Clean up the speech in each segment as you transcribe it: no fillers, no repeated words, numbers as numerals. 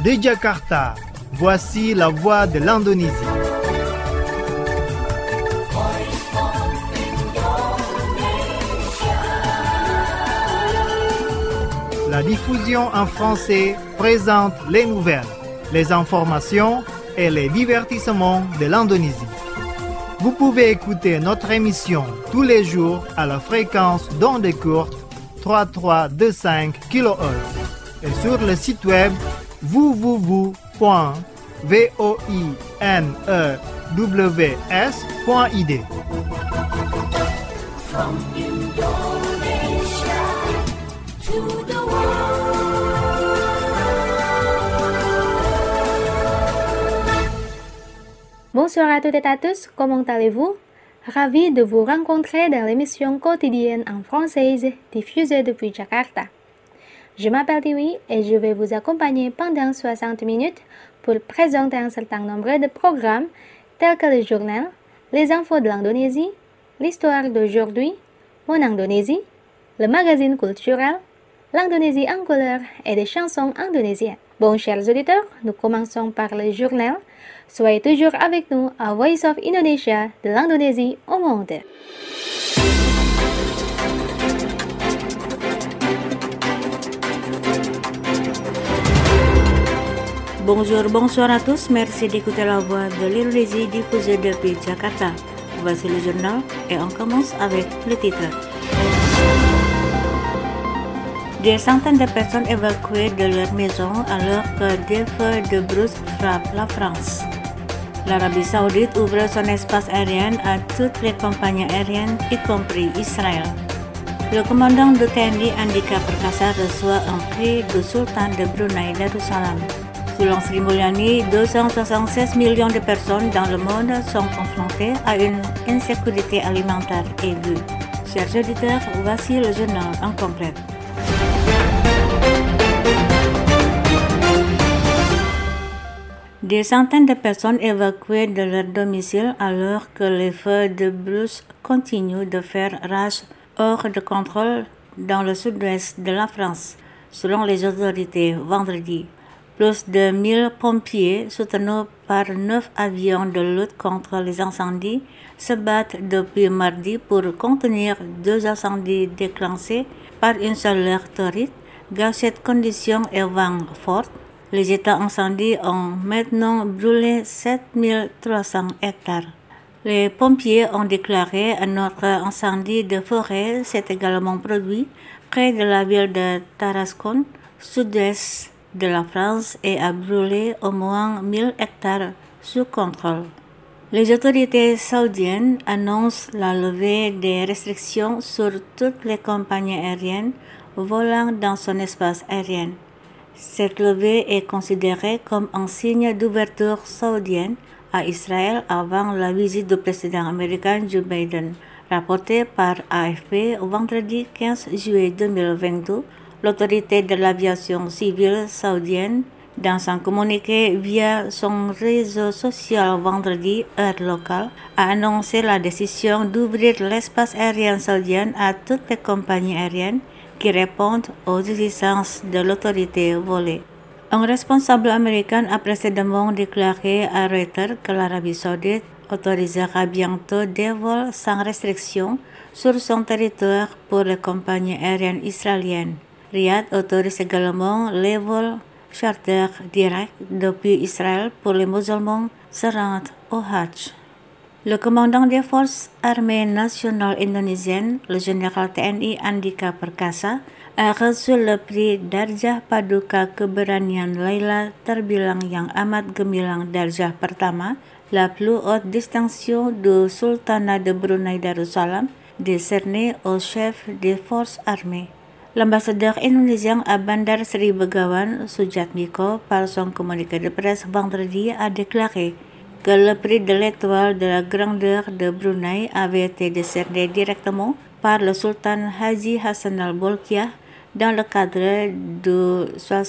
De Jakarta, voici la voix de l'Indonésie. La diffusion en français présente les nouvelles, les informations et les divertissements de l'Indonésie. Vous pouvez écouter notre émission tous les jours à la fréquence d'onde courte 3325 kHz et sur le site web www.voinews.id. From Indonesia to the Bonsoir à toutes et à tous, comment allez-vous? Ravi de vous rencontrer dans l'émission quotidienne en française diffusée depuis Jakarta. Je m'appelle Tiwi et je vais vous accompagner pendant 60 minutes pour présenter un certain nombre de programmes tels que le journal, les infos de l'Indonésie, l'histoire d'aujourd'hui, mon Indonésie, le magazine culturel, l'Indonésie en couleur et des chansons indonésiennes. Bon, chers auditeurs, nous commençons par le journal. Soyez toujours avec nous à Voice of Indonesia de l'Indonésie au monde. Bonjour à tous, merci d'écouter la voix de l'Indonésie diffusée depuis Jakarta. Voici le journal et on commence avec le titre. Des centaines de personnes évacuées de leur maison alors que des feux de brousse frappent la France. L'Arabie Saoudite ouvre son espace aérien à toutes les compagnies aériennes, y compris Israël. Le commandant de TNI Andika Perkasa reçoit un prix du sultan de Brunei Darussalam. Selon Sri Mulyani, 276 millions de personnes dans le monde sont confrontées à une insécurité alimentaire aiguë. Chers auditeurs, voici le journal en complet. Des centaines de personnes évacuées de leur domicile alors que les feux de brousse continuent de faire rage hors de contrôle dans le sud-ouest de la France, selon les autorités vendredi. Plus de 1000 pompiers, soutenus par 9 avions de lutte contre les incendies, se battent depuis mardi pour contenir 2 incendies déclenchés par une chaleur torride. Dans cette condition et vent fort, les états incendies ont maintenant brûlé 7300 hectares. Les pompiers ont déclaré un autre incendie de forêt s'est également produit près de la ville de Tarascon, sud-est de la France, et a brûlé au moins 1000 hectares sous contrôle. Les autorités saoudiennes annoncent la levée des restrictions sur toutes les compagnies aériennes volant dans son espace aérien. Cette levée est considérée comme un signe d'ouverture saoudienne à Israël avant la visite du président américain Joe Biden. Rapporté par AFP vendredi 15 juillet 2022, l'autorité de l'aviation civile saoudienne, dans un communiqué via son réseau social vendredi, heure locale, a annoncé la décision d'ouvrir l'espace aérien saoudien à toutes les compagnies aériennes qui répondent aux exigences de l'autorité volée. Un responsable américain a précédemment déclaré à Reuters que l'Arabie Saoudite autorisera bientôt des vols sans restriction sur son territoire pour les compagnies aériennes israéliennes. Riyad autorise également les vols charter directs depuis Israël pour les musulmans se rendant au Hajj. Le commandant des forces armées nationales indonésiennes, le général TNI Andika Perkasa, a reçu le prix Darjah Paduka Keberanian Laila terbilang yang amat gemilang Darjah pertama, la plus haute distinction du Sultanat de Brunei Darussalam, décernée au chef des forces armées. L'ambassadeur indonésien à Bandar Sri Begawan, Sujatmiko, par son communiqué de presse vendredi, a déclaré que le prix de l'étoile de la grandeur de Brunei avait été décerné directement par le sultan Haji Hassan al-Bolkiah dans le cadre du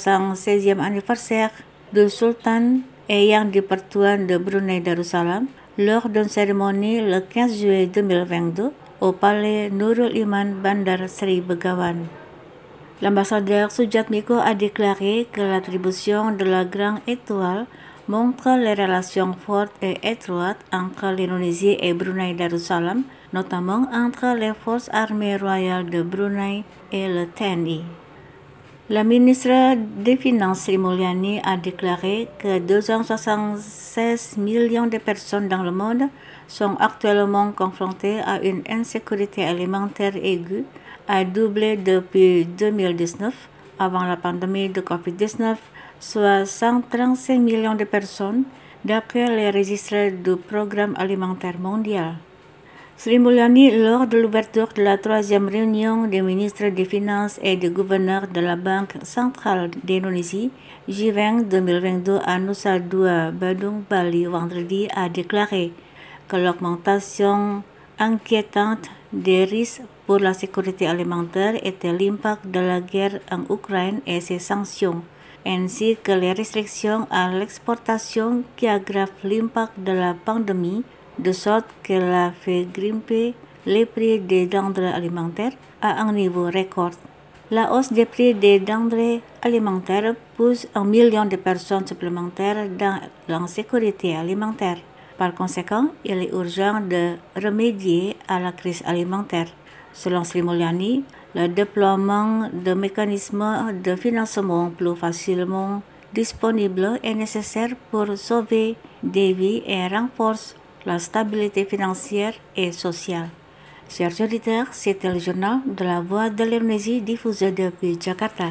76e anniversaire du sultan et yang di-Pertuan de Brunei Darussalam lors d'une cérémonie le 15 juillet 2022 au palais Nurul Iman Bandar Sri Begawan. L'ambassadeur Sujatmiko a déclaré que l'attribution de la Grande Étoile montre les relations fortes et étroites entre l'Indonésie et Brunei Darussalam, notamment entre les forces armées royales de Brunei et le TNI. La ministre des Finances Sri Mulyani a déclaré que 276 millions de personnes dans le monde sont actuellement confrontées à une insécurité alimentaire aiguë, a doublé depuis 2019, avant la pandémie de Covid-19, soit 135 millions de personnes, d'après les registres du Programme alimentaire mondial. Sri Mulyani, lors de l'ouverture de la 3e réunion des ministres des Finances et des gouverneurs de la Banque centrale d'Indonésie, J20 2022 à Nusa Dua, Badung, Bali, vendredi, a déclaré que l'augmentation inquiétante des risques pour la sécurité alimentaire était l'impact de la guerre en Ukraine et ses sanctions, ainsi que les restrictions à l'exportation qui aggravent l'impact de la pandémie, de sorte qu'elle a fait grimper les prix des denrées alimentaires à un niveau record. La hausse des prix des denrées alimentaires pousse 1 million de personnes supplémentaires dans l'insécurité alimentaire. Par conséquent, il est urgent de remédier à la crise alimentaire. Selon Sri Mulyani, le déploiement de mécanismes de financement plus facilement disponibles est nécessaire pour sauver des vies et renforcer la stabilité financière et sociale. Chers auditeurs, c'était le journal de la Voix de l'Indonésie diffusé depuis Jakarta.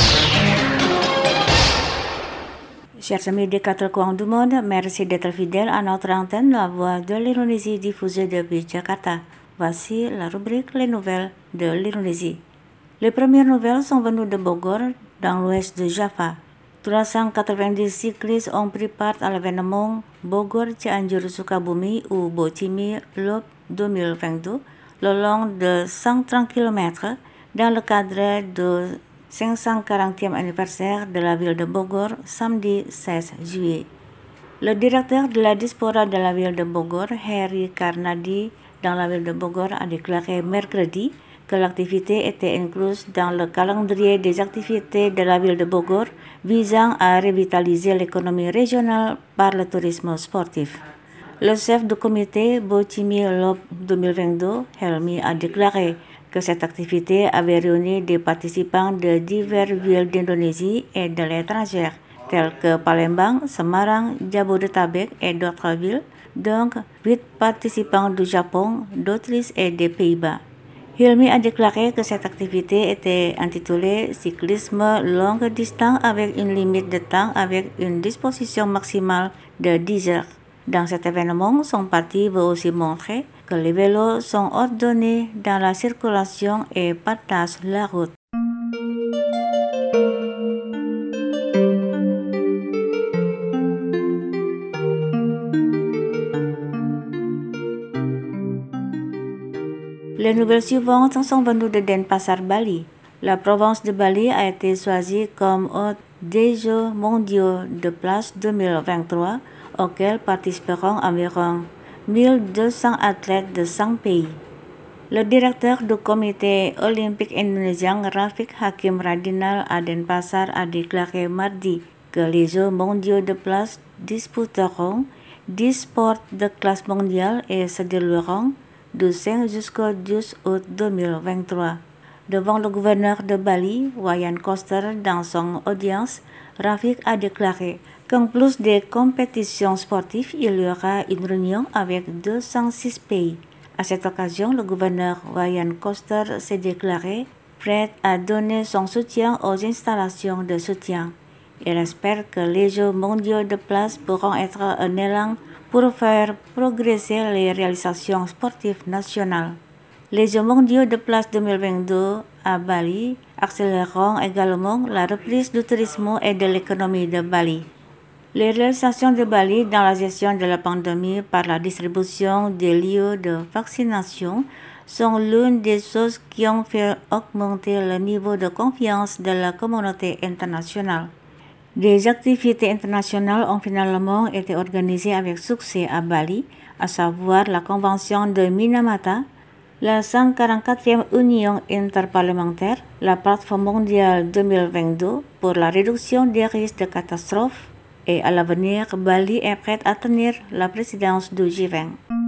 Chers amis des quatre coins du monde, merci d'être fidèles à notre antenne La Voix de l'Indonésie diffusée depuis Jakarta. Voici la rubrique Les nouvelles de l'Indonésie. Les premières nouvelles sont venues de Bogor, dans l'ouest de Java. 390 cyclistes ont pris part à l'événement Bogor Cianjur Sukabumi ou Bocimi Loop 2022 le long de 130 km dans le cadre du 540e anniversaire de la ville de Bogor samedi 16 juillet. Le directeur de la diaspora de la ville de Bogor, Heri Karnadi, dans la ville de Bogor, a déclaré mercredi que l'activité était incluse dans le calendrier des activités de la ville de Bogor visant à revitaliser l'économie régionale par le tourisme sportif. Le chef du comité Bocimi Loop 2022, Helmi, a déclaré que cette activité avait réuni des participants de diverses villes d'Indonésie et de l'étranger, telles que Palembang, Semarang, Jabodetabek et d'autres villes, donc 8 participants du Japon, d'Autriche et des Pays-Bas. Hilmi a déclaré que cette activité était intitulée Cyclisme longue distance avec une limite de temps avec une disposition maximale de 10 heures. Dans cet événement, son parti veut aussi montrer que les vélos sont ordonnés dans la circulation et partagent la route. Les nouvelles suivantes sont venues de Denpasar, Bali. La province de Bali a été choisie comme hôte des Jeux mondiaux de plage 2023, auxquels participeront environ 1200 athlètes de 5 pays. Le directeur du comité olympique indonésien, Rafiq Hakim Radinal à Denpasar, a déclaré mardi que les Jeux mondiaux de plage disputeront 10 sports de classe mondiale et se dérouleront du 5 jusqu'au 12 août 2023. Devant le gouverneur de Bali, Wayan Koster, dans son audience, Rafiq a déclaré qu'en plus des compétitions sportives, il y aura une réunion avec 206 pays. À cette occasion, le gouverneur Wayan Koster s'est déclaré prêt à donner son soutien aux installations de soutien. Il espère que les Jeux mondiaux de plage pourront être un élan pour faire progresser les réalisations sportives nationales. Les Jeux mondiaux de plage 2022 à Bali accéléreront également la reprise du tourisme et de l'économie de Bali. Les réalisations de Bali dans la gestion de la pandémie par la distribution des lieux de vaccination sont l'une des choses qui ont fait augmenter le niveau de confiance de la communauté internationale. Des activités internationales ont finalement été organisées avec succès à Bali, à savoir la convention de Minamata, La 144e Union interparlementaire, la plateforme mondiale 2022 pour la réduction des risques de catastrophes, et à l'avenir, Bali est prête à tenir la présidence du G20.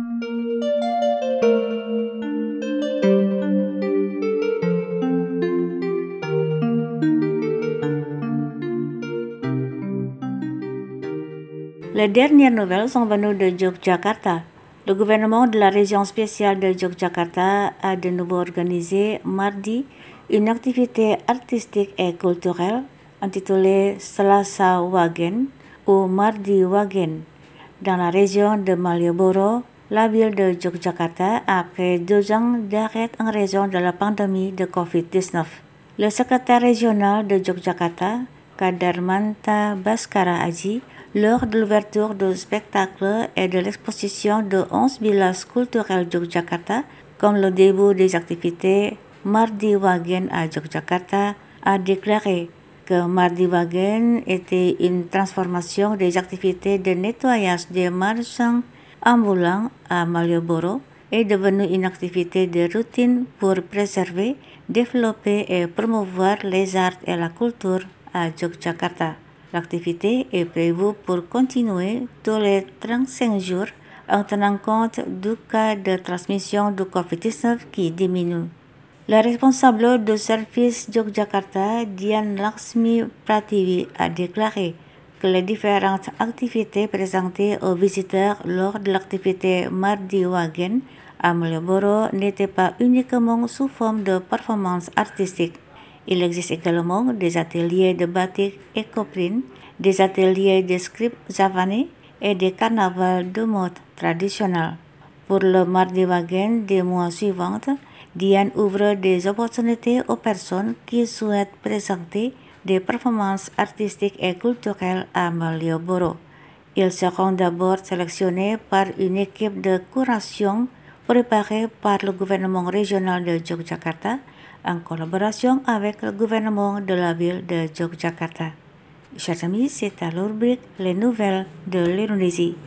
Les dernières nouvelles sont venues de Yogyakarta. Le gouvernement de la région spéciale de Yogyakarta a de nouveau organisé mardi une activité artistique et culturelle intitulée Selasa Wagen ou Mardi Wagen dans la région de Malioboro, la ville de Yogyakarta, après 2 ans d'arrêt en raison de la pandémie de Covid-19. Le secrétaire régional de Yogyakarta, Kadarmanta Baskara Aji, lors de l'ouverture du spectacle et de l'exposition de 11 villages culturels Yogyakarta, comme le début des activités Mardi Wagen à Yogyakarta, a déclaré que Mardi Wagen était une transformation des activités de nettoyage des marchands ambulants à Malioboro est devenue une activité de routine pour préserver, développer et promouvoir les arts et la culture à Yogyakarta. L'activité est prévue pour continuer tous les 35 jours en tenant compte du cas de transmission du Covid-19 qui diminue. La responsable du service Yogyakarta, Dian Laksmi Prativi, a déclaré que les différentes activités présentées aux visiteurs lors de l'activité Mardi Wagen à Malioboro n'étaient pas uniquement sous forme de performances artistiques. Il existe également des ateliers de batik et coprine, des ateliers de script javanais et des carnavals de mode traditionnels. Pour le Mardi Wagen des mois suivants, Diane ouvre des opportunités aux personnes qui souhaitent présenter des performances artistiques et culturelles à Malioboro. Ils seront d'abord sélectionnés par une équipe de curation préparée par le gouvernement régional de Yogyakarta en collaboration avec le gouvernement de la ville de Yogyakarta. Chers amis, c'est à la rubrique Les nouvelles de l'Indonésie.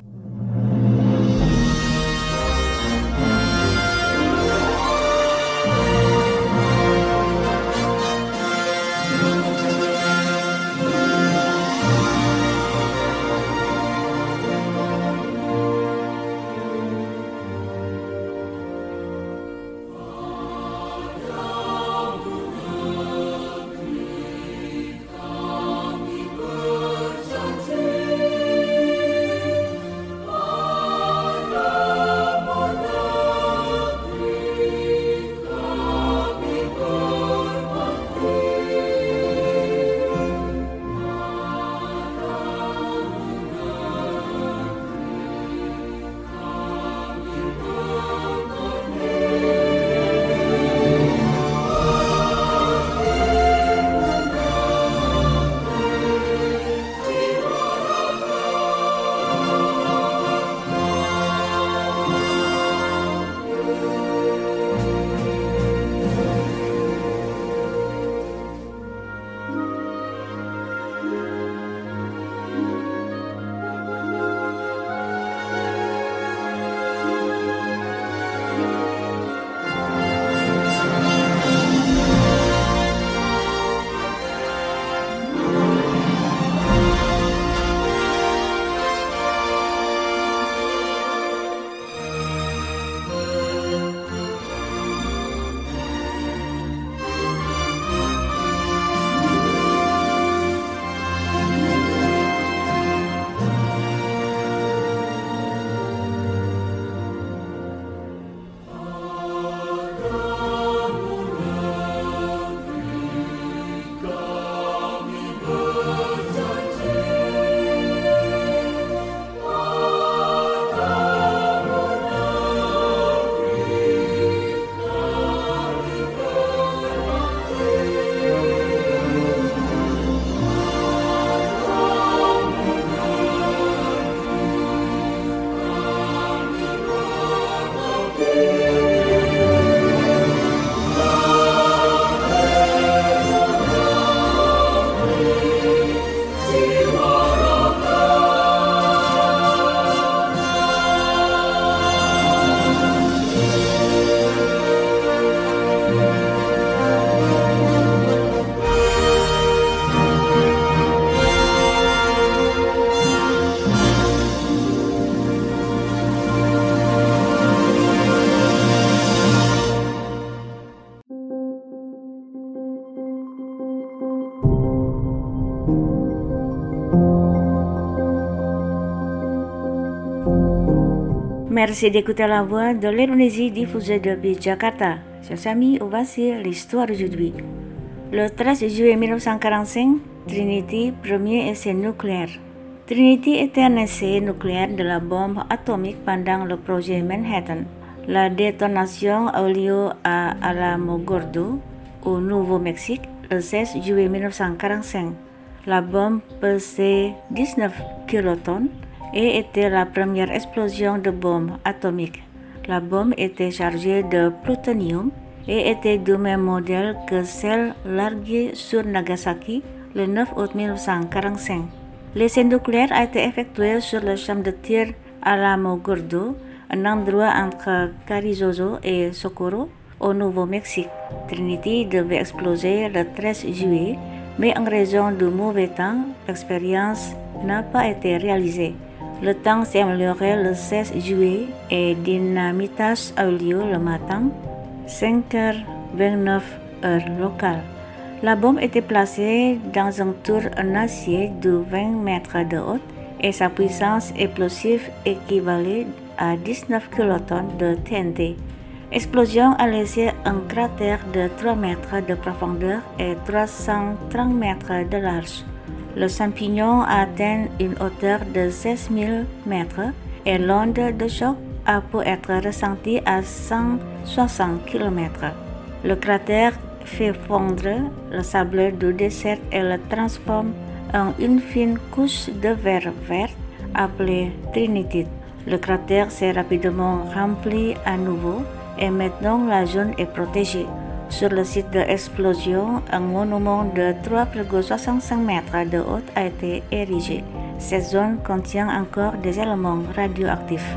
Merci d'écouter la voix de l'Indonésie diffusée depuis Jakarta. Chers amis, voici l'histoire d'aujourd'hui. Le 13 juillet 1945, Trinity, premier essai nucléaire. Trinity était un essai nucléaire de la bombe atomique pendant le projet Manhattan. La détonation a eu lieu à Alamogordo, au Nouveau-Mexique, le 16 juillet 1945. La bombe pesait 19 kilotonnes et était la première explosion de bombe atomique. La bombe était chargée de plutonium et était du même modèle que celle larguée sur Nagasaki le 9 août 1945. L'essai nucléaire a été effectué sur le champ de tir Alamogordo, un endroit entre Carrizozo et Socorro, au Nouveau-Mexique. Trinity devait exploser le 13 juillet, mais en raison du mauvais temps, l'expérience n'a pas été réalisée. Le temps s'est amélioré le 16 juillet et dynamitage a eu lieu le matin, 5h29 heure locale. La bombe était placée dans un tour en acier de 20 mètres de haut et sa puissance explosive équivalait à 19 kilotonnes de TNT. L'explosion a laissé un cratère de 3 mètres de profondeur et 330 mètres de large. Le champignon a atteint une hauteur de 16 000 mètres et l'onde de choc a pu être ressentie à 160 km. Le cratère fait fondre le sable du désert et le transforme en une fine couche de verre vert appelée Trinity. Le cratère s'est rapidement rempli à nouveau et maintenant la zone est protégée. Sur le site de l'explosion, un monument de 3,65 mètres de haut a été érigé. Cette zone contient encore des éléments radioactifs.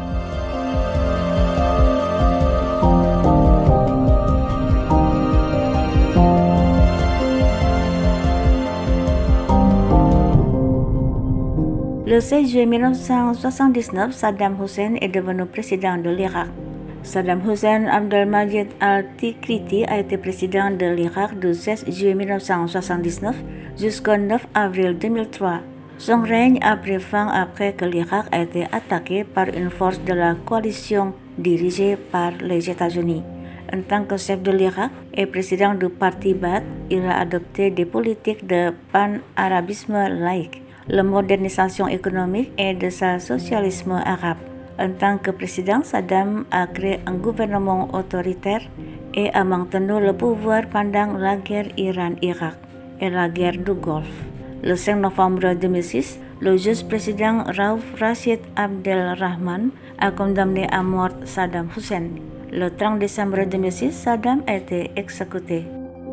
Le 16 juillet 1979, Saddam Hussein est devenu président de l'Irak. Saddam Hussein Abdelmajid Al-Tikriti a été président de l'Irak du 16 juillet 1979 jusqu'au 9 avril 2003. Son règne a pris fin après que l'Irak a été attaqué par une force de la coalition dirigée par les États-Unis. En tant que chef de l'Irak et président du parti Ba'ath, il a adopté des politiques de pan-arabisme laïque, la modernisation économique et de sa socialisme arabe. En tant que président, Saddam a créé un gouvernement autoritaire et a maintenu le pouvoir pendant la guerre Iran-Irak et la guerre du Golfe. Le 5 novembre 2006, le juge président Rauf Rashid Abdelrahman a condamné à mort Saddam Hussein. Le 30 décembre 2006, Saddam a été exécuté.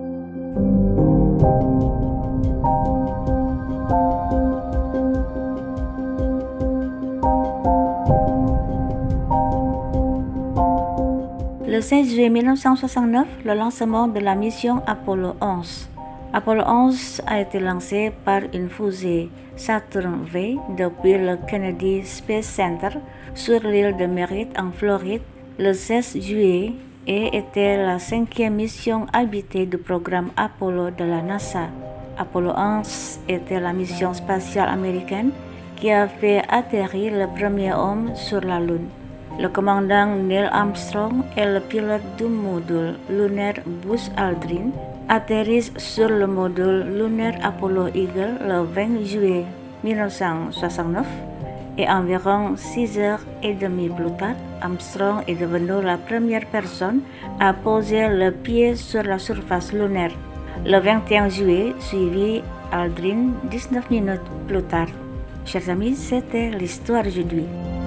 Le 16 juillet 1969, le lancement de la mission Apollo 11. Apollo 11 a été lancé par une fusée Saturn V depuis le Kennedy Space Center sur l'île de Merritt en Floride le 16 juillet et était la 5e mission habitée du programme Apollo de la NASA. Apollo 11 était la mission spatiale américaine qui a fait atterrir le premier homme sur la Lune. Le commandant Neil Armstrong et le pilote du module lunaire Buzz Aldrin atterrissent sur le module lunaire Apollo Eagle le 20 juillet 1969 et environ 6h30 plus tard, Armstrong est devenu la première personne à poser le pied sur la surface lunaire. Le 21 juillet suivi Aldrin 19 minutes plus tard. Chers amis, c'était l'histoire d'aujourd'hui.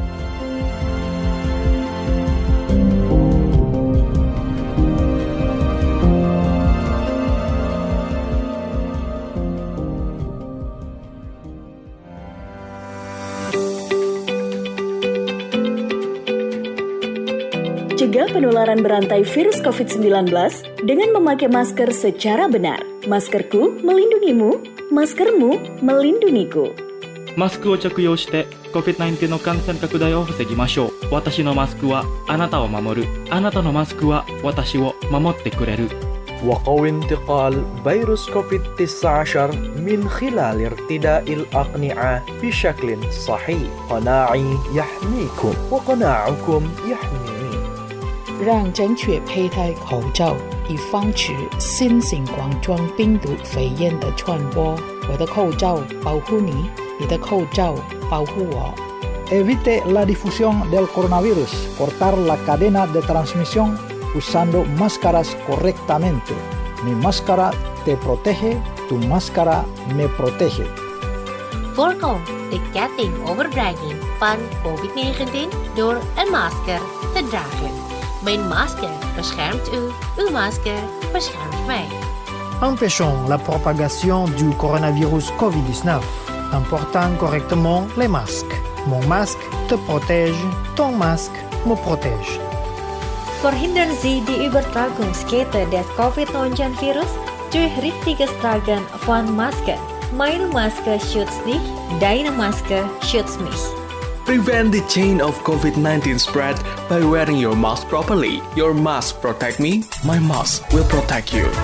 Cegah penularan berantai virus COVID-19 dengan memakai masker secara benar. Maskerku melindungimu, maskermu melindungiku. マスクを着用して COVID-19 の感染拡大を防ぎましょう。私のマスクはあなたを守る。あなたのマスクは私を守ってくれる。 وقوي انتقال فيروس كوفيد-19 من خلال ارتداء الأقنعة بشكل صحيح. قناعي يحميكم وقناعكم يحميني. 让正确佩戴口罩，以防止新型冠状病毒肺炎的传播。我的口罩保护你，你的口罩保护我。 Evite la difusión del coronavirus. Cortar la cadena de transmisión usando máscaras correctamente. Mi máscara te protege, tu máscara me protege. Voorkom de ketting overdraging van COVID-19 door een masker te dragen. Mijn masker beschermt u, uw masker beschermt mij. Empêchons la propagation du coronavirus COVID-19 en portant correctement les masques. Mon masque te protège, ton masque me protège. Verhindern Sie die Übertragungskette des Covid-19-Virus durch richtiges Tragen von Masken. Meine Maske schützt dich, deine Maske schützt mich. Prevent the chain of COVID-19 spread by wearing your mask properly. Your mask protect me, my mask will protect you.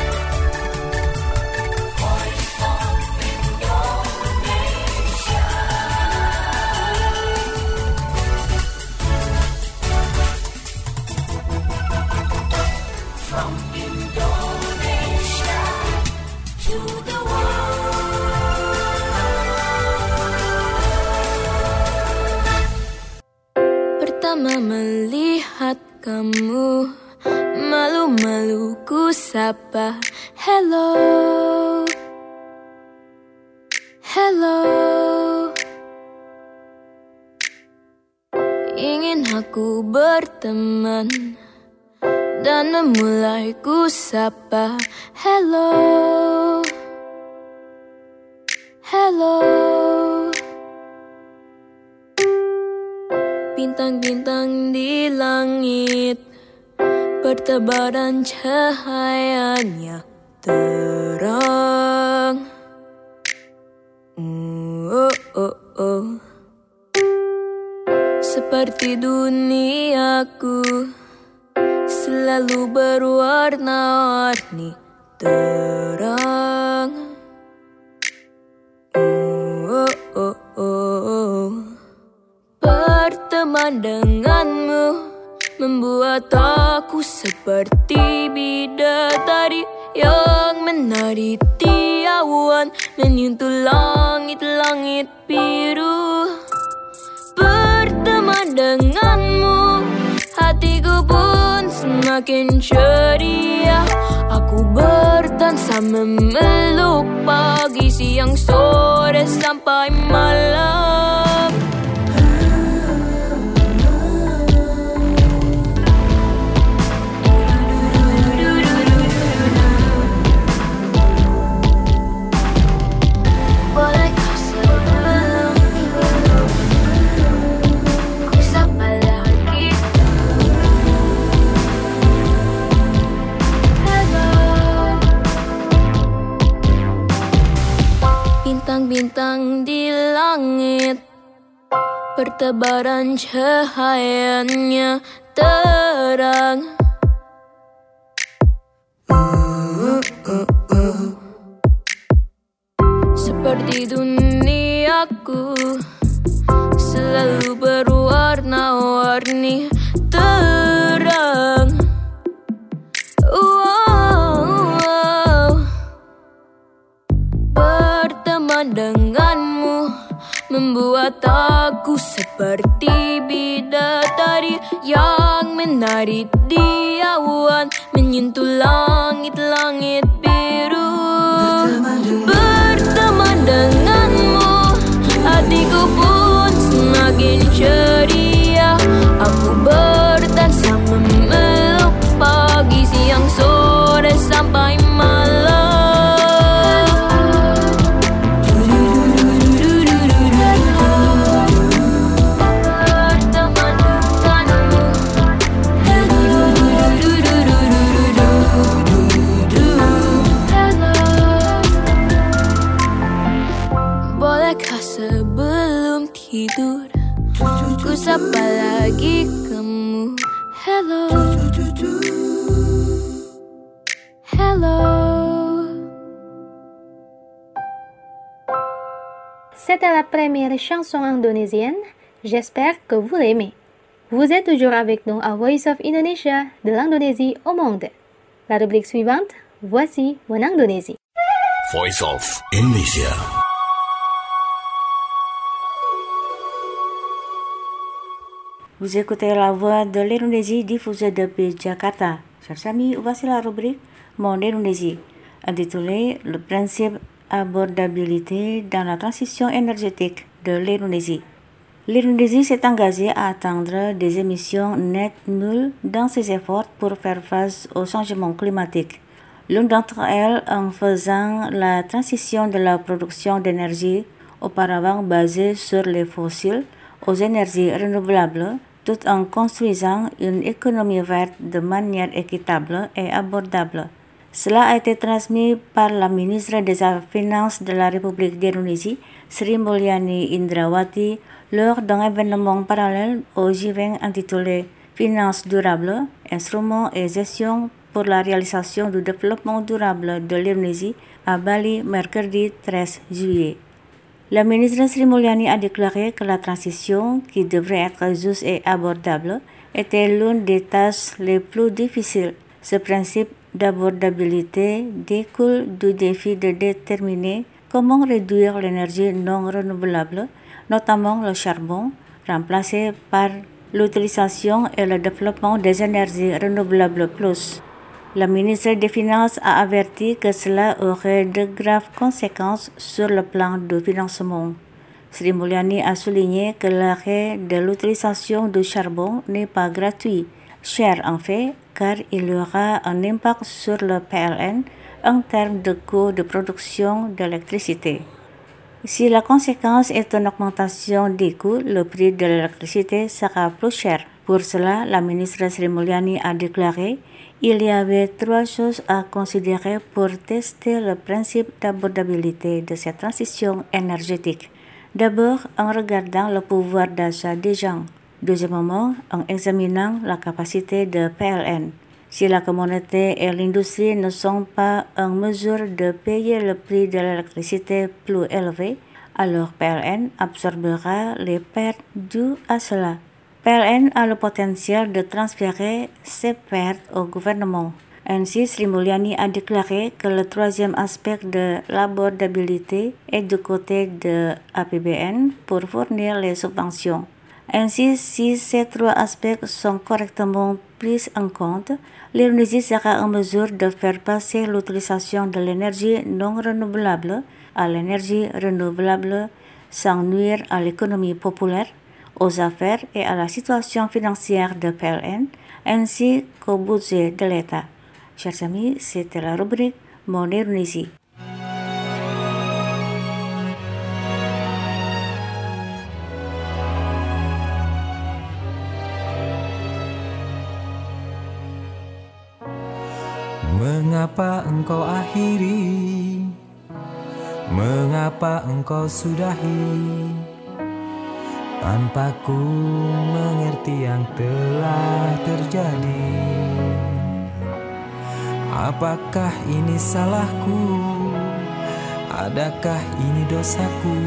Pertama melihat kamu, malu-malu ku sapa, hello, hello. Ingin aku berteman dan memulai ku sapa, hello, hello. Bintang-bintang di langit, pertebaran cahayanya terang. Seperti duniaku selalu berwarna-warni terang. Berteman denganmu membuat aku seperti bidadari yang menari di awan, menyentuh langit-langit biru. Berteman denganmu, hatiku pun semakin ceria. Aku berdansa memeluk pagi, siang, sore sampai malam. Bintang-bintang di langit, pertebaran cahayanya terang. Seperti duniaku selalu berwarna-warni terang. Berteman denganmu membuat aku seperti bidadari yang menari di awan, menyentuh langit-langit biru. Berteman denganmu, hatiku pun semakin ceria. Aku berdansa memeluk pagi, siang, sore sampai malam. Sebelum tidur, ku sapa lagi kamu, hello, C'était la première chanson indonésienne. J'espère que vous l'aimez. Vous êtes toujours avec nous à Voice of Indonesia, de l'Indonésie au monde. La rubrique suivante, voici Mon Indonésie. Voice of Indonesia. Vous écoutez la voix de l'Indonésie diffusée depuis Jakarta. Chers amis, voici la rubrique Mon Indonésie, intitulée Le principe abordabilité dans la transition énergétique de l'Indonésie. L'Indonésie s'est engagée à atteindre des émissions nettes nulles dans ses efforts pour faire face au changement climatique. L'une d'entre elles en faisant la transition de la production d'énergie auparavant basée sur les fossiles aux énergies renouvelables, tout en construisant une économie verte de manière équitable et abordable. Cela a été transmis par la ministre des Finances de la République d'Indonésie, Sri Mulyani Indrawati, lors d'un événement parallèle au G20 intitulé Finances durables, instruments et gestion pour la réalisation du développement durable de l'Indonésie à Bali, mercredi 13 juillet. La ministre Sri Mulyani a déclaré que la transition, qui devrait être juste et abordable, était l'une des tâches les plus difficiles. Ce principe d'abordabilité découle du défi de déterminer comment réduire l'énergie non renouvelable, notamment le charbon, remplacé par l'utilisation et le développement des énergies renouvelables plus. La ministre des Finances a averti que cela aurait de graves conséquences sur le plan de financement. Sri Mulyani a souligné que l'arrêt de l'utilisation du charbon n'est pas gratuit, cher en fait, car il y aura un impact sur le PLN en termes de coût de production d'électricité. Si la conséquence est une augmentation des coûts, le prix de l'électricité sera plus cher. Pour cela, la ministre Sri Mulyani a déclaré il y avait 3 choses à considérer pour tester le principe d'abordabilité de cette transition énergétique. D'abord, en regardant le pouvoir d'achat des gens. Deuxièmement, en examinant la capacité de PLN. Si la communauté et l'industrie ne sont pas en mesure de payer le prix de l'électricité plus élevé, alors PLN absorbera les pertes dues à cela. PLN a le potentiel de transférer ces pertes au gouvernement. Ainsi, Sri Mulyani a déclaré que le troisième aspect de l'abordabilité est du côté de APBN pour fournir les subventions. Ainsi, si ces 3 aspects sont correctement pris en compte, l'Indonésie sera en mesure de faire passer l'utilisation de l'énergie non renouvelable à l'énergie renouvelable sans nuire à l'économie populaire, aux affaires et à la situation financière de PLN, ainsi qu'au budget de l'État. Chers amis, c'était la rubrique Mon Indonésie. Mengapa engkau akhiri? Mengapa engkau sudahi? Tanpa ku mengerti yang telah terjadi. Apakah ini salahku? Adakah ini dosaku?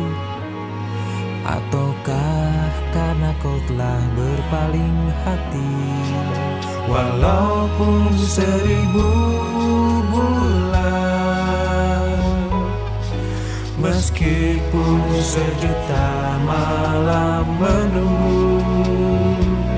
Ataukah karena kau telah berpaling hati? Walaupun 1000 bulan, meskipun 1.000.000 malam menunggu,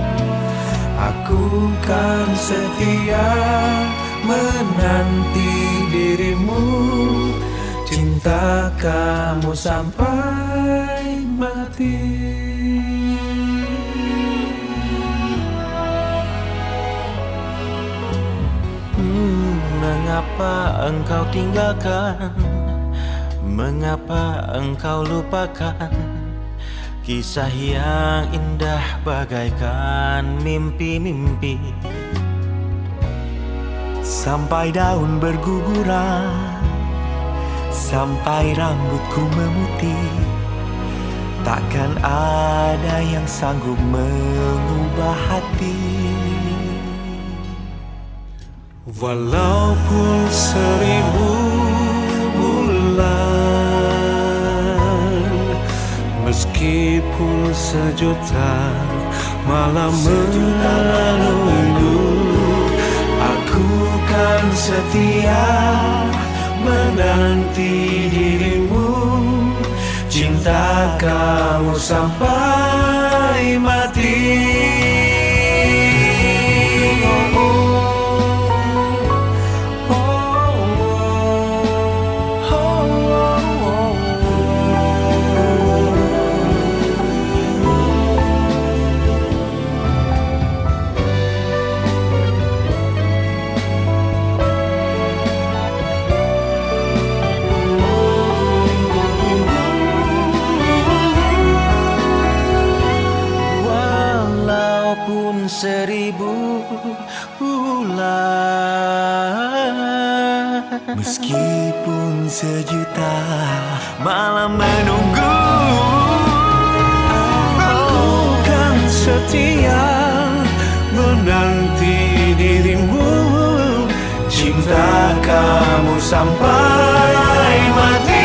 aku kan setia menanti dirimu, cinta kamu sampai mati. Mengapa engkau tinggalkan? Mengapa engkau lupakan? Kisah yang indah bagaikan mimpi-mimpi. Sampai daun berguguran, sampai rambutku memutih, takkan ada yang sanggup mengubah hati. Walaupun 1000 bulan, sejuta malam menunggu. Aku kan setia menanti dirimu, cinta kamu sampai mati. Seribu bulan, meskipun sejuta malam menunggu, aku kan setia menanti dirimu, cinta kamu sampai mati.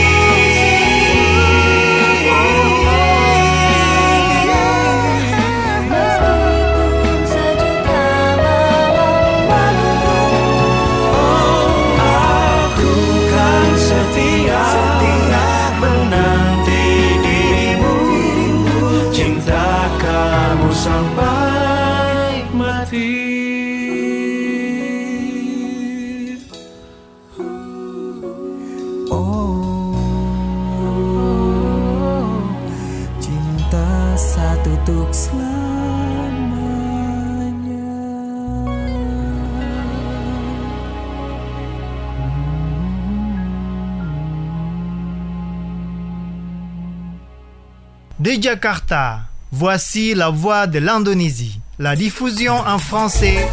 Sampai mati. Oh, cinta satu untuk selamanya. De Jakarta, voici la voix de l'Indonésie. La diffusion en français.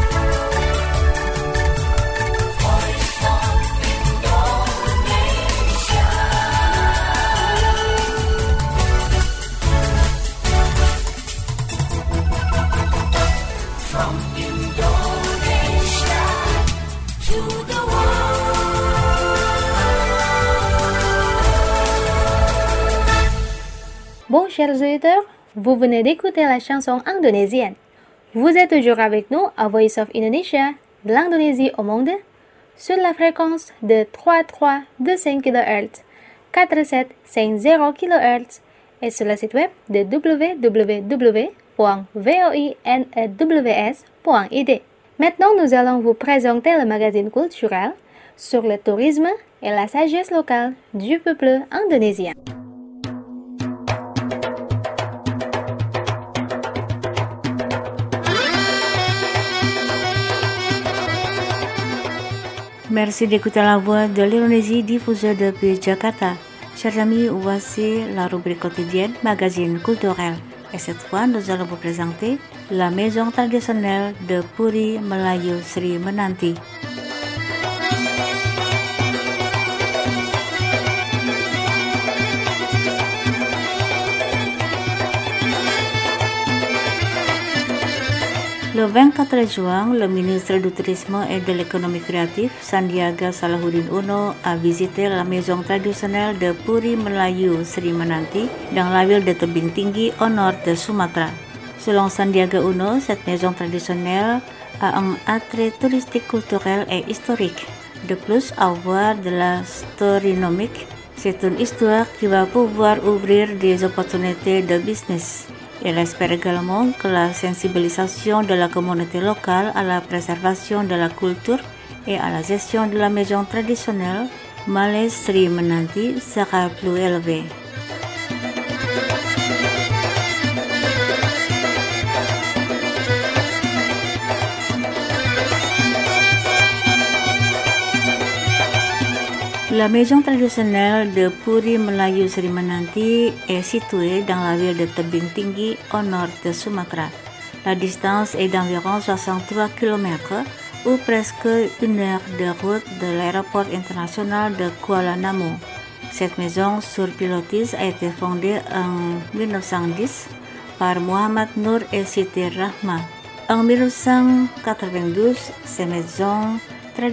From Indonesia to the world. Bon, chers auditeurs, vous venez d'écouter la chanson indonésienne. Vous êtes toujours avec nous à Voice of Indonesia, de l'Indonésie au monde, sur la fréquence de 3325 kHz, 4750 kHz et sur le site web de www.voinews.id. Maintenant, nous allons vous présenter le magazine culturel sur le tourisme et la sagesse locale du peuple indonésien. Merci d'écouter la voix de l'Indonésie diffusée depuis Jakarta. Chers amis, voici la rubrique quotidienne Magazine culturel. Et cette fois, nous allons vous présenter la maison traditionnelle de Puri Melayu Sri Menanti. Le 24 juin, le ministre du Tourisme et de l'Économie créative, Sandiaga Salahuddin Uno, a visité la maison traditionnelle de Puri Melayu Sri Menanti dans la ville de Tebing Tinggi au nord de Sumatra. Selon Sandiaga Uno, cette maison traditionnelle a un attrait touristique, culturel et historique. De plus, avoir de la storynomique, c'est une histoire qui va pouvoir ouvrir des opportunités de business. Il espère également que la sensibilisation de la communauté locale à la préservation de la culture et à la gestion de la maison traditionnelle Malay Sri Menanti sera plus élevée. La maison traditionnelle de Puri Melayu Sri Menanti est située dans la ville de Tebing Tinggi au nord de Sumatra. La distance est d'environ 63 km ou presque une heure de route de l'aéroport international de Kuala Namu. Cette maison sur pilotis a été fondée en 1910 par Muhammad Nur et Siti Rahma. En 1992, cette maison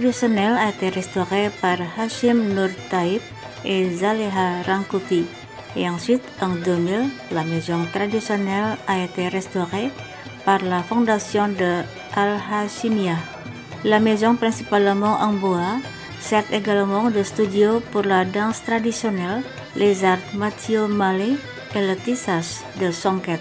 traditionnelle a été restaurée par Hashim Nur Taib et Zaleha Rangkuti. Et ensuite, en 2000, la maison traditionnelle a été restaurée par la fondation de Al-Hashimiyah. La maison, principalement en bois, sert également de studio pour la danse traditionnelle, les arts Mathieu Malé et le tissage de songket.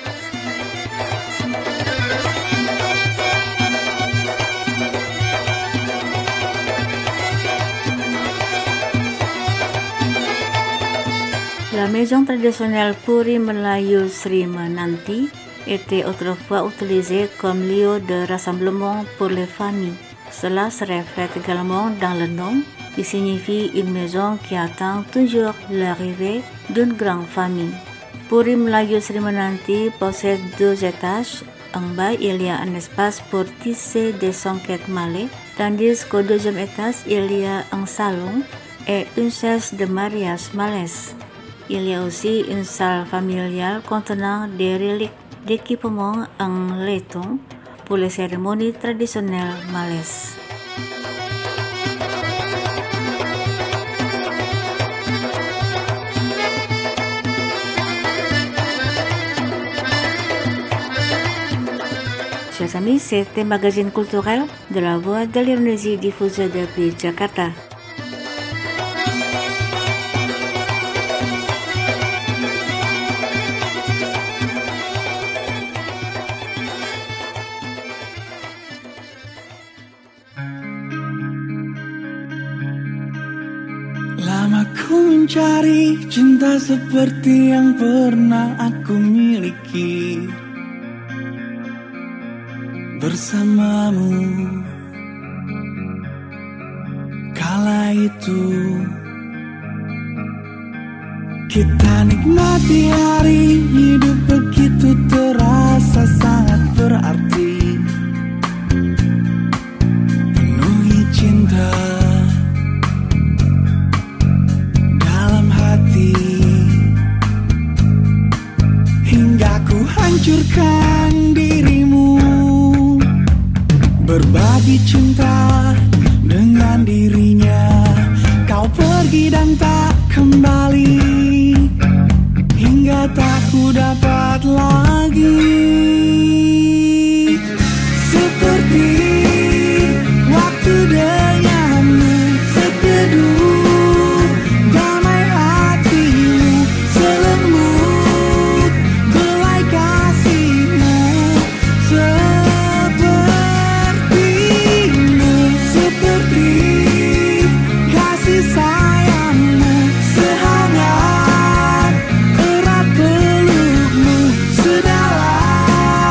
La maison traditionnelle Puri Melayu Sri Menanti était autrefois utilisée comme lieu de rassemblement pour les familles. Cela se reflète également dans le nom, qui signifie une maison qui attend toujours l'arrivée d'une grande famille. Puri Melayu Sri Menanti possède 2 étages. En bas, il y a un espace pour tisser des songket malais, tandis qu'au 2e étage, il y a un salon et une chaise de mariage malaise. Il y a aussi une salle familiale contenant des reliques d'équipements en laiton pour les cérémonies traditionnelles malaises. Chers amis, c'était le magazine culturel de la Voix de l'Indonésie diffusé depuis Jakarta. Lama ku mencari cinta seperti yang pernah aku miliki. Bersamamu kala itu kita nikmati hari hidup begitu terasa sangat berarti. Penuhi cinta dalam hati hingga ku hancurkan dirimu. Berbagi cinta dengan dirinya, kau pergi dan tak kembali, hingga tak ku dapat lagi. Seperti waktu denganmu, seteduh damai hatimu, selembut belai kasihmu. Sedalam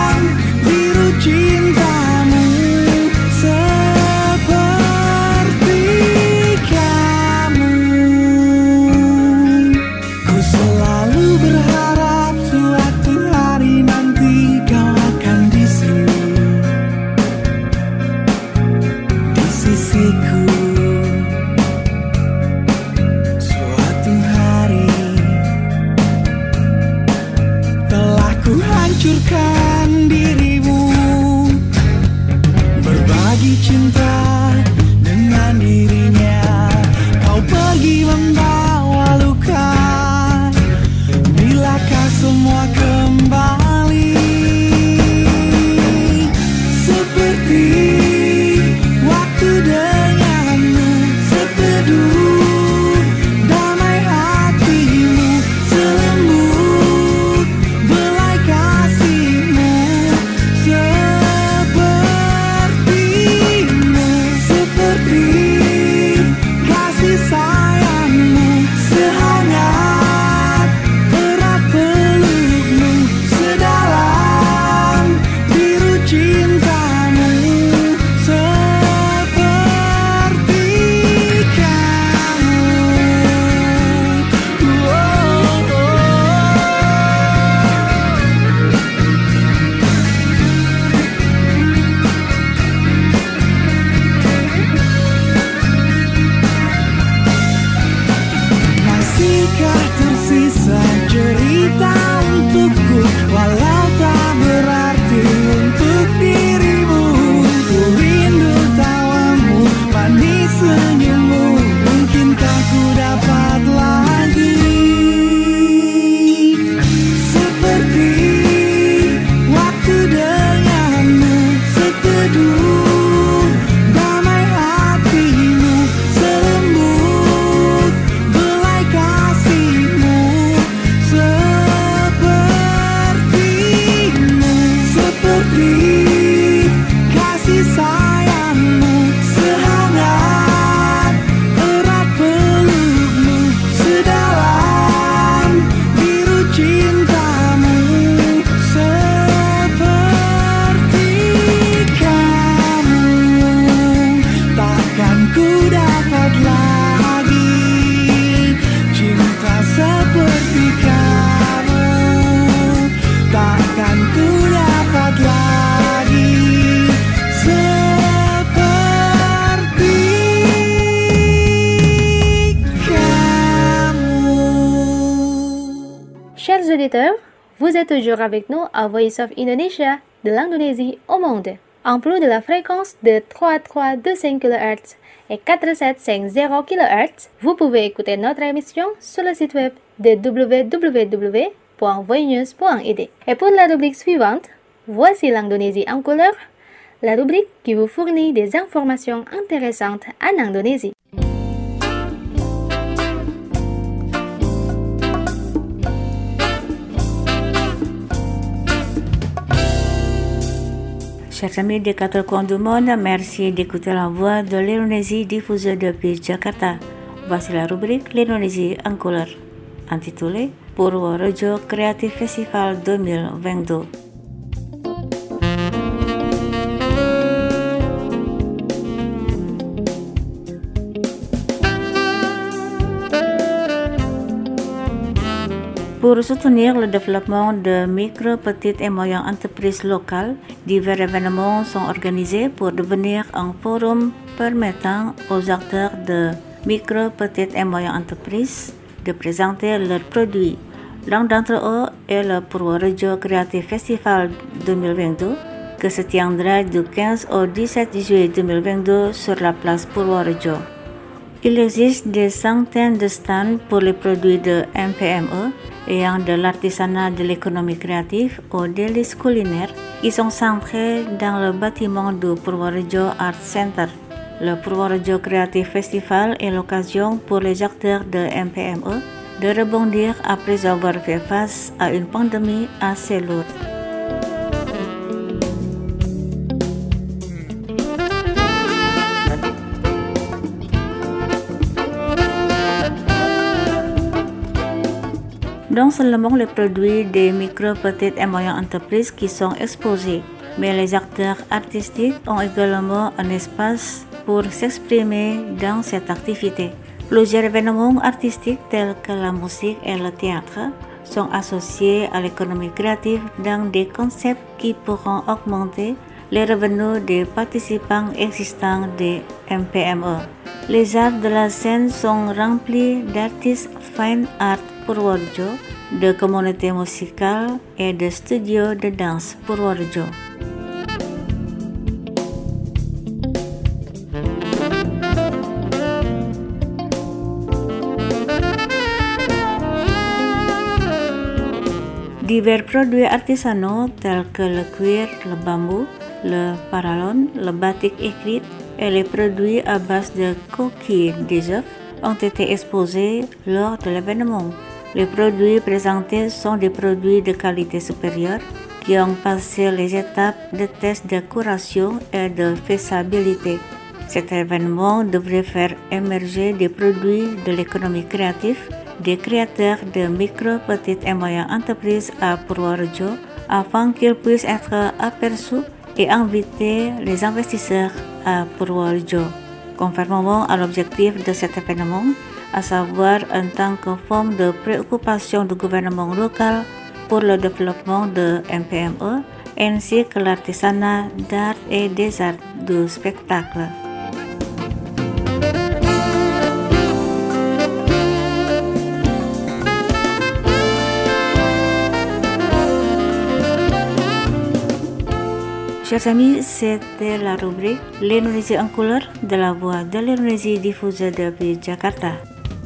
auditeurs, vous êtes toujours avec nous à Voice of Indonesia, de l'Indonésie au monde. En plus de la fréquence de 3325 kHz et 4750 kHz, vous pouvez écouter notre émission sur le site web de www.voinews.id. Et pour la rubrique suivante, voici l'Indonésie en couleur, la rubrique qui vous fournit des informations intéressantes en Indonésie. Chers amis des quatre coins du monde, merci d'écouter la voix de l'Indonésie diffusée depuis Jakarta. Voici la rubrique L'Indonésie en couleur, intitulée Purworejo Creative Festival 2022. Pour soutenir le développement de micro, petites et moyennes entreprises locales, divers événements sont organisés pour devenir un forum permettant aux acteurs de micro, petites et moyennes entreprises de présenter leurs produits. L'un d'entre eux est le Purworejo Creative Festival 2022 que se tiendra du 15 au 17 juillet 2022 sur la place Purworejo. Il existe des centaines de stands pour les produits de MPME ayant de l'artisanat, de l'économie créative aux délices culinaires. Ils sont centrés dans le bâtiment du Purworejo Art Center. Le Purworejo Creative Festival est l'occasion pour les acteurs de MPME de rebondir après avoir fait face à une pandémie assez lourde. Non seulement les produits des micro, petites et moyennes entreprises qui sont exposés, mais les acteurs artistiques ont également un espace pour s'exprimer dans cette activité. Plusieurs événements artistiques tels que la musique et le théâtre sont associés à l'économie créative dans des concepts qui pourront augmenter les revenus des participants existants des MPME. Les arts de la scène sont remplis d'artistes fine art Purworejo, de communautés musicales et de studios de danse Purworejo. Divers produits artisanaux tels que le cuir, le bambou, le paralon, le batik écrit et les produits à base de coquilles des œufs ont été exposés lors de l'événement. Les produits présentés sont des produits de qualité supérieure qui ont passé les étapes de tests de curation et de faisabilité. Cet événement devrait faire émerger des produits de l'économie créative des créateurs de micro, petites et moyennes entreprises à Purworejo afin qu'ils puissent être aperçus et inviter les investisseurs à Purworejo. Conformément à l'objectif de cet événement, à savoir en tant que forme de préoccupation du gouvernement local pour le développement de MPME, ainsi que l'artisanat d'art et des arts du spectacle. Chers amis, c'était la rubrique L'Indonésie en couleur de la voix de l'Indonésie diffusée depuis Jakarta.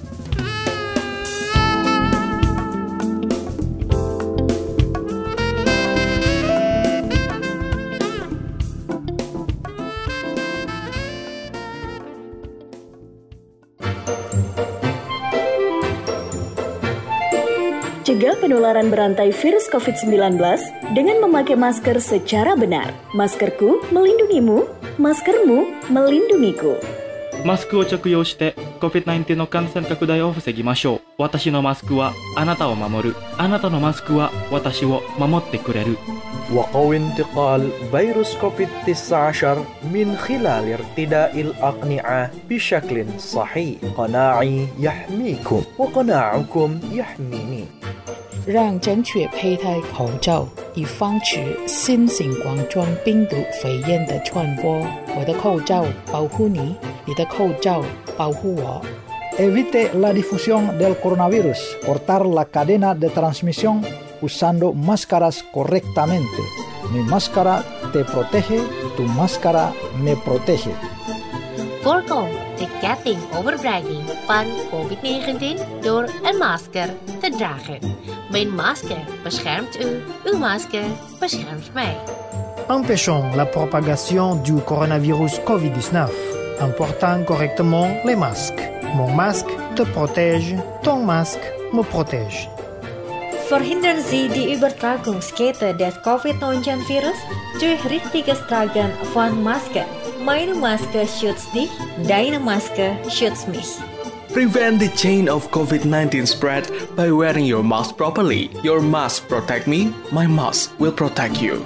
Cegah penularan berantai virus COVID-19 dengan memakai masker secara benar. Maskerku melindungimu, maskermu melindungiku. マスクを着用して COVID-19 の感染拡大を防ぎましょう。私のマスクはあなたを守る。あなたのマスクは私を守ってくれる。 وقوي انتقال فيروس كوفيد-19 من خلال ارتداء الأقنعة بشكل صحيح. قناعي يحميكم وقناعكم يحميني. 让正确佩戴口罩，以防止新型冠状病毒肺炎的传播。我的口罩保护你，你的口罩保护我。 Evite la difusión del coronavirus, cortar la cadena de transmisión usando máscaras correctamente. Mi máscara te protege, tu máscara me protege. Voorkom de ketting overdraging van COVID-19 door een masker te dragen. Mijn masker beschermt u, uw masker beschermt mij. Empêchons la propagation du coronavirus COVID-19 en portant correctement les masques. Mon masque te protège, ton masque me protège. Verhindern Sie die Übertragungskette des Covid-19-Virus durch richtiges Tragen von Masken. Meine Maske schützt dich, deine Maske schützt mich. Prevent the chain of COVID-19 spread by wearing your mask properly. Your mask protect me, my mask will protect you.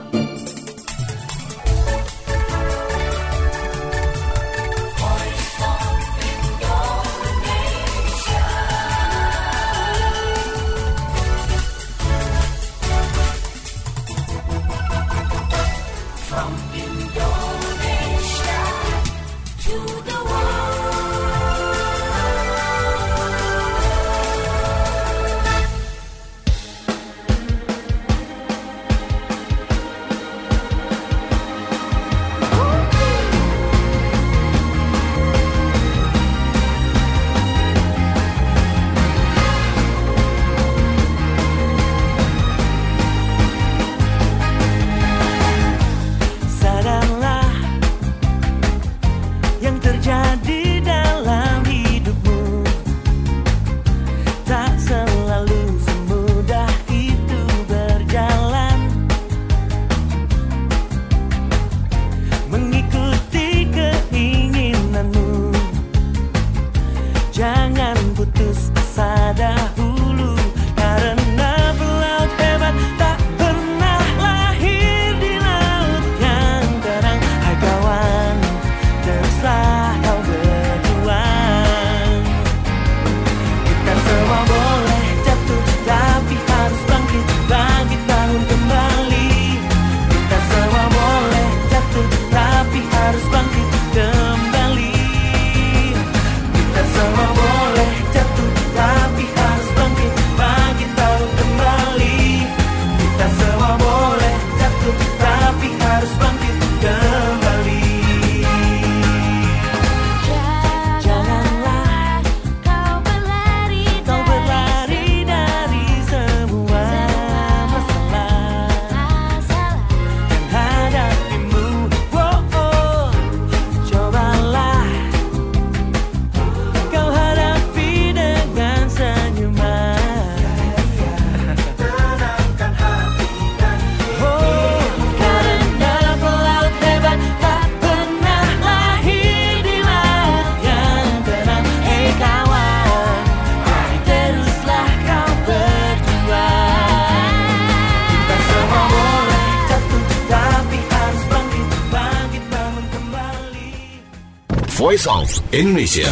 Voice of Indonesia.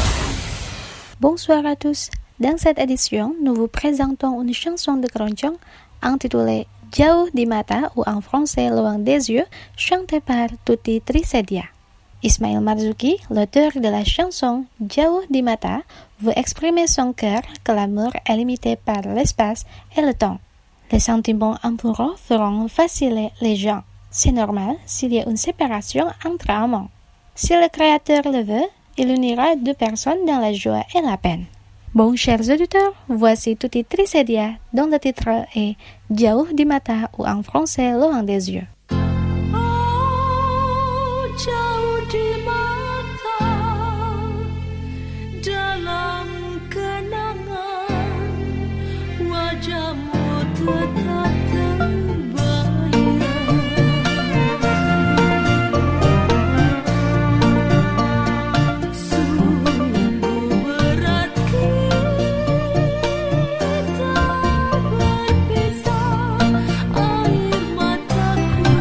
Bonsoir à tous. Dans cette édition, nous vous présentons une chanson de keroncong intitulée Jauh di Mata ou en français Loin des yeux, chantée par Tuti Trisedia. Ismail Marzuki, l'auteur de la chanson Jauh di Mata, veut exprimer son cœur que l'amour est limité par l'espace et le temps. Les sentiments amoureux feront vaciller les gens. C'est normal s'il y a une séparation entre amants. Si le Créateur le veut, il unira deux personnes dans la joie et la peine. Bon, chers auditeurs, voici Tuti Trisedia, dont le titre est Jauh di Mata ou en français Loin des yeux. Jauh di mata, dalam kenangan, wajahmu tetap terbayang. Sungguh berat kita berpisah, air mataku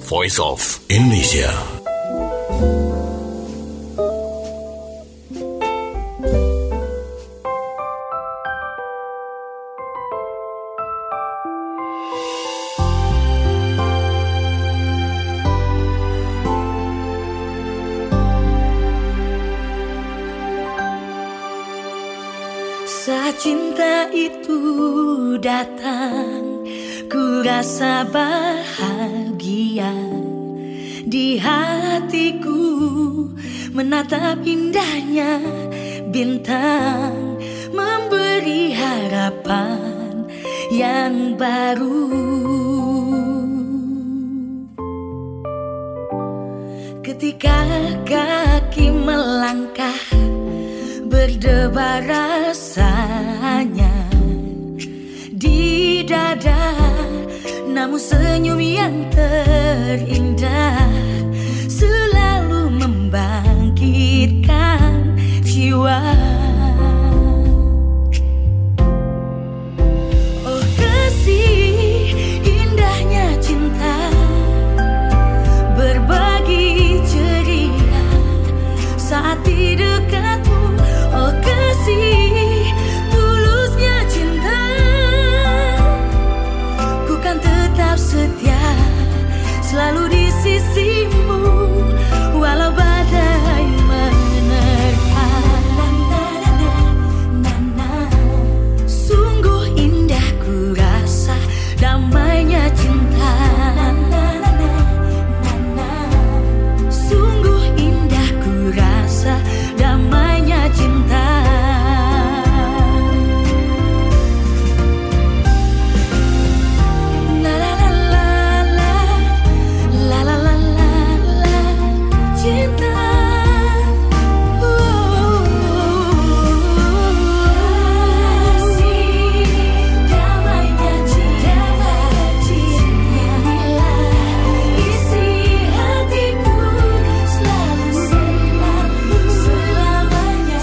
Voice of Indonesia. Saat cinta itu datang, ku rasa bahagia. Di hatiku menatap indahnya bintang, memberi harapan yang baru. Ketika kaki melangkah, berdebar rasanya di dada, namun senyum yang terindah selalu membangkitkan jiwa. Oh kasih, indahnya cinta, berbagi ceria saat di dekatmu. Oh kasih, tulusnya cinta, ku kan tetap setia, selalu di sisimu, walau badai menerpa. Sungguh indah ku rasa damainya cinta. Sungguh indah ku rasa damainya cinta. La la la la la, la la la la la, cinta. Damainya cinta, isi hatiku selalu selamanya.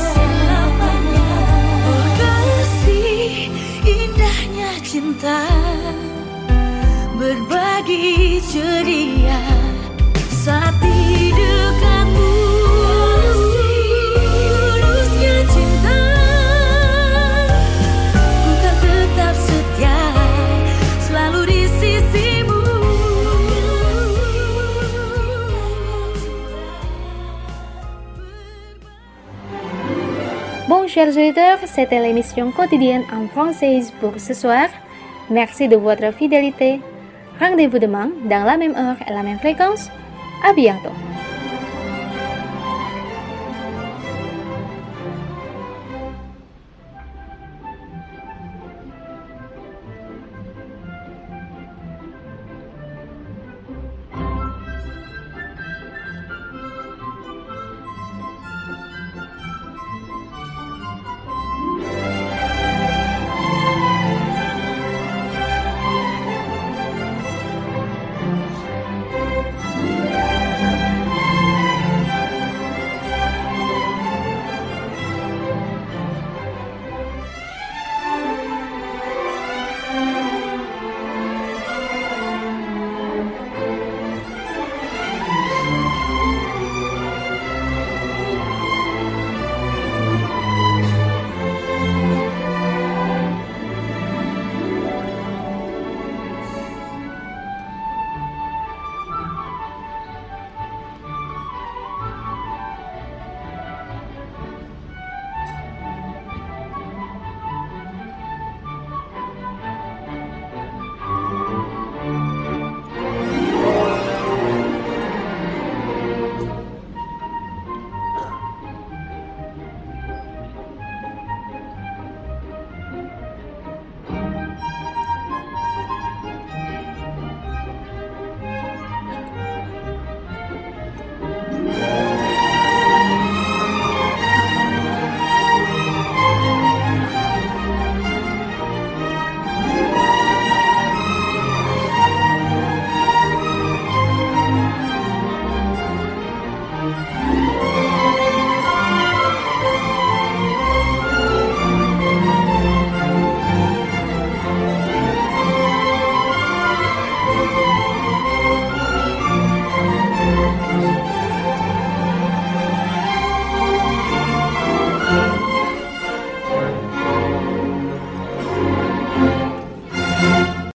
Oh kasih, indahnya cinta, berbagi ceria saat di dekatmu. Tulusnya cinta, ku kan tetap setia, selalu di sisimu. Bon, chers auditeurs, c'était l'émission quotidienne en française pour ce soir. Merci de votre fidélité. Rendez-vous demain dans la même heure et la même fréquence. À bientôt.